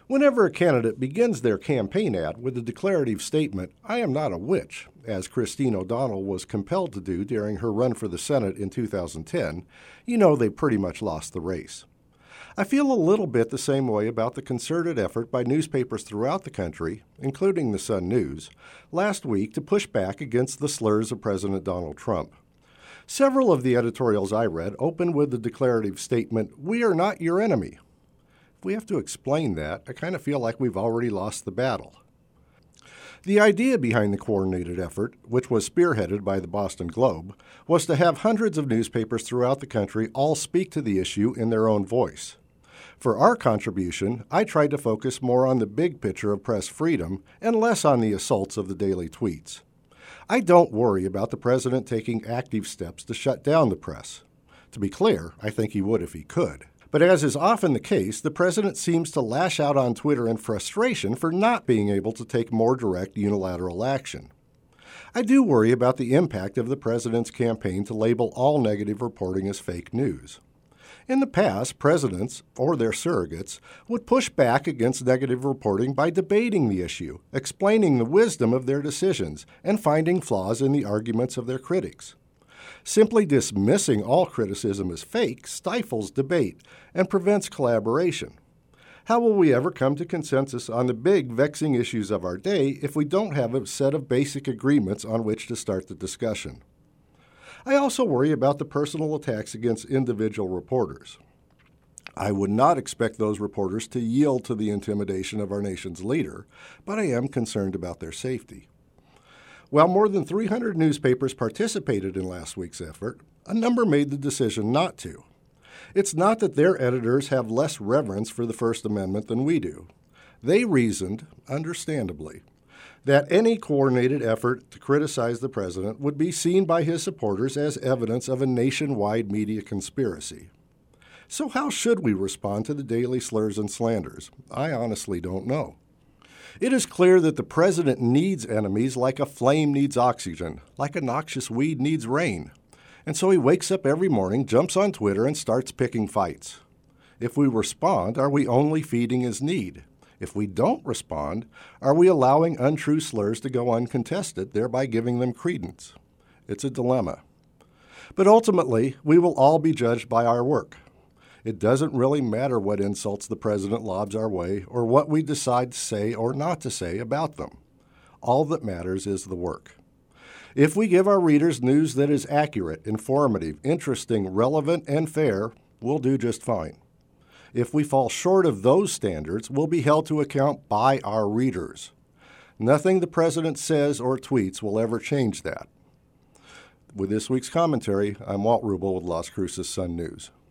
Whenever a candidate begins their campaign ad with the declarative statement, "I am not a witch," as Christine O'Donnell was compelled to do during her run for the Senate in 2010, you know they pretty much lost the race. I feel a little bit the same way about the concerted effort by newspapers throughout the country, including the Sun News, last week to push back against the slurs of President Donald Trump. Several of the editorials I read opened with the declarative statement, "We are not your enemy." If we have to explain that, I kind of feel like we've already lost the battle. The idea behind the coordinated effort, which was spearheaded by the Boston Globe, was to have hundreds of newspapers throughout the country all speak to the issue in their own voice. For our contribution, I tried to focus more on the big picture of press freedom and less on the assaults of the daily tweets. I don't worry about the president taking active steps to shut down the press. To be clear, I think he would if he could. But as is often the case, the president seems to lash out on Twitter in frustration for not being able to take more direct unilateral action. I do worry about the impact of the president's campaign to label all negative reporting as fake news. In the past, presidents, or their surrogates, would push back against negative reporting by debating the issue, explaining the wisdom of their decisions, and finding flaws in the arguments of their critics. Simply dismissing all criticism as fake stifles debate and prevents collaboration. How will we ever come to consensus on the big, vexing issues of our day if we don't have a set of basic agreements on which to start the discussion? I also worry about the personal attacks against individual reporters. I would not expect those reporters to yield to the intimidation of our nation's leader, but I am concerned about their safety. While more than 300 newspapers participated in last week's effort, a number made the decision not to. It's not that their editors have less reverence for the First Amendment than we do. They reasoned, understandably, that any coordinated effort to criticize the president would be seen by his supporters as evidence of a nationwide media conspiracy. So how should we respond to the daily slurs and slanders? I honestly don't know. It is clear that the president needs enemies like a flame needs oxygen, like a noxious weed needs rain. And so he wakes up every morning, jumps on Twitter, and starts picking fights. If we respond, are we only feeding his need? If we don't respond, are we allowing untrue slurs to go uncontested, thereby giving them credence? It's a dilemma. But ultimately, we will all be judged by our work. It doesn't really matter what insults the president lobs our way or what we decide to say or not to say about them. All that matters is the work. If we give our readers news that is accurate, informative, interesting, relevant, and fair, we'll do just fine. If we fall short of those standards, we'll be held to account by our readers. Nothing the president says or tweets will ever change that. With this week's commentary, I'm Walt Rubel with Las Cruces Sun News.